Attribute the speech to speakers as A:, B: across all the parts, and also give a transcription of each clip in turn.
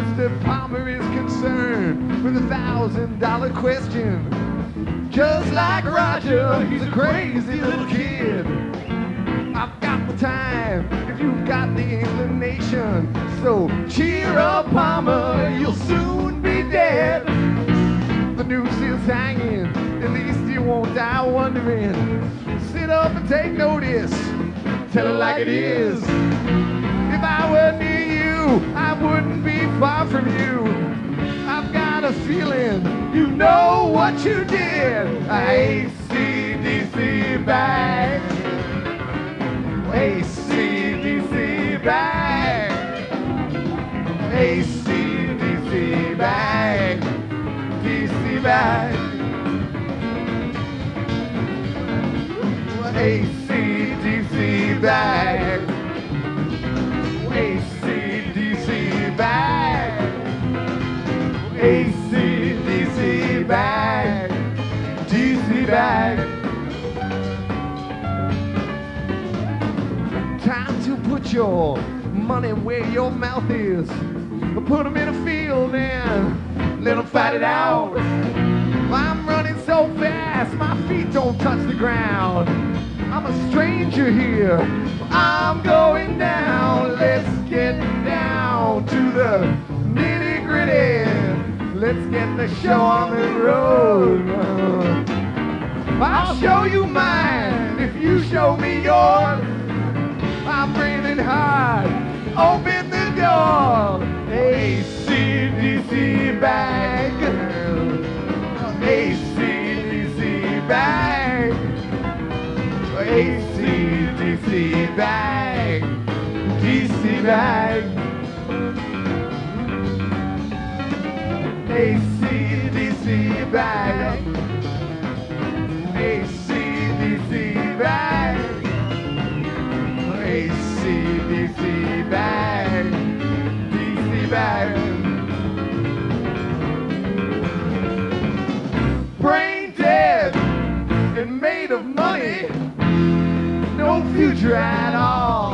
A: Mr. Palmer is concerned with $1,000 question. Just like Roger, he's a crazy little kid. I've got the time if you've got the inclination. So cheer up, Palmer, you'll soon be dead. The noose is hanging, at least you won't die wondering. Sit up and take notice, tell it like it is. If I were near you, I wouldn't be far from you. I've got a feeling you know what you did. AC/DC bag, AC/DC bag, AC/DC bag, DC bag, AC/DC bag, AC/DC bag, AC/DC bag, DC bag. Time to put your money where your mouth is. Put them in a field and let them fight it out. I'm running so fast, my feet don't touch the ground. I'm a stranger here, I'm going down. Let's get down to the nitty gritty. Let's get the show on the road. I'll show you mine if you show me yours. I'm breathing hard, open the door. AC/DC bag, AC/DC bag, AC/DC bag, DC bag, AC/DC bag, AC/DC bag, AC/DC bag, DC bag. Brain dead and made of money, no future at all.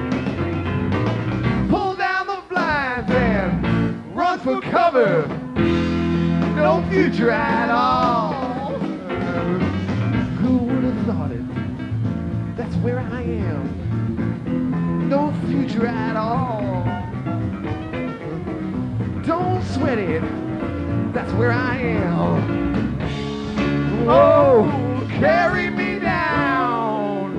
A: Pull down the blinds and run for cover, no future at all. Who would have thought it? That's where I am. No future at all. Don't sweat it. That's where I am. Oh, carry me down.